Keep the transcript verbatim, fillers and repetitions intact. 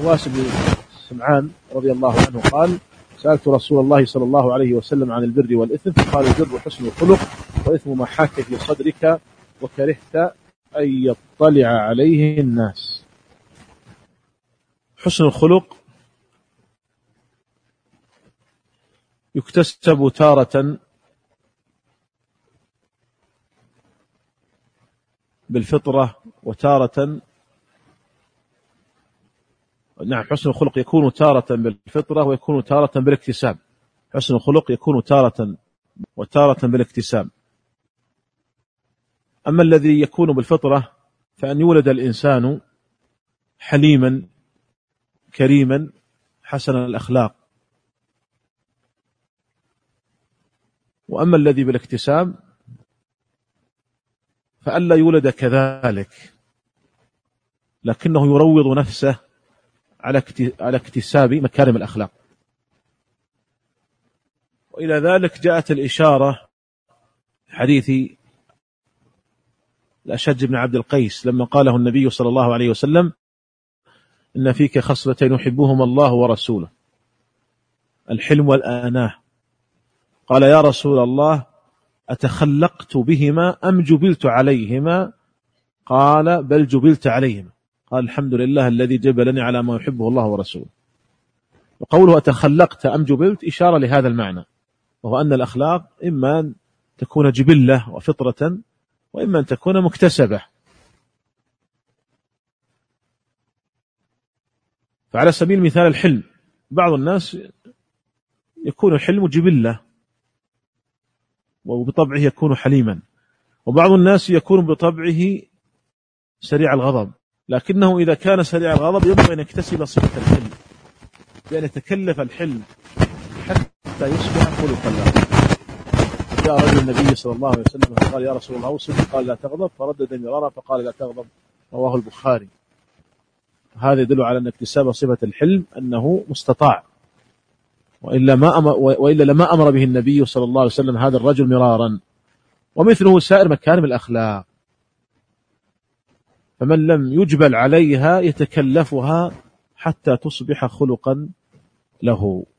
النواس بن سمعان رضي الله عنه قال: سألت رسول الله صلى الله عليه وسلم عن البر والإثم فقال: البر حسن الخلق، وإثم ما حاك في صدرك وكرهت أن يطلع عليه الناس. حسن الخلق يكتسب تارة بالفطرة وتارة نعم حسن الخلق يكون تارة بالفطرة ويكون تارة بالاكتساب. حسن الخلق يكون تارة وتارة بالاكتساب. أما الذي يكون بالفطرة فأن يولد الإنسان حليما كريما حسن الأخلاق. وأما الذي بالاكتساب فألا يولد كذلك، لكنه يروض نفسه على اكتساب مكارم الأخلاق. وإلى ذلك جاءت الإشارة حديث الأشج بن عبد القيس لما قاله النبي صلى الله عليه وسلم: إن فيك خصلتين يحبهما الله ورسوله، الحلم والآناه. قال: يا رسول الله أتخلقت بهما أم جبلت عليهما؟ قال: بل جبلت عليهما. قال: الحمد لله الذي جبلني على ما يحبه الله ورسوله. وقوله أتخلقت أم جبلت إشارة لهذا المعنى، وهو أن الأخلاق إما أن تكون جبلة وفطرة، وإما أن تكون مكتسبة. فعلى سبيل المثال الحلم، بعض الناس يكون الحلم جبلة وبطبعه يكون حليما، وبعض الناس يكون بطبعه سريع الغضب، لكنه إذا كان سريع الغضب ينبغي أن يكتسب صفة الحلم بأن يتكلف الحلم حتى يصبح خلقا له. جاء رجل النبي صلى الله عليه وسلم فقال: يا رسول الله أوصني، قال: لا تغضب، فردد مرارا فقال: لا تغضب، رواه البخاري. هذا يدل على أن اكتساب صفة الحلم أنه مستطاع، وإلا ما أمر وإلا لما أمر به النبي صلى الله عليه وسلم هذا الرجل مرارا. ومثله سائر مكارم الأخلاق، فمن لم يجبل عليها يتكلفها حتى تصبح خلقا له.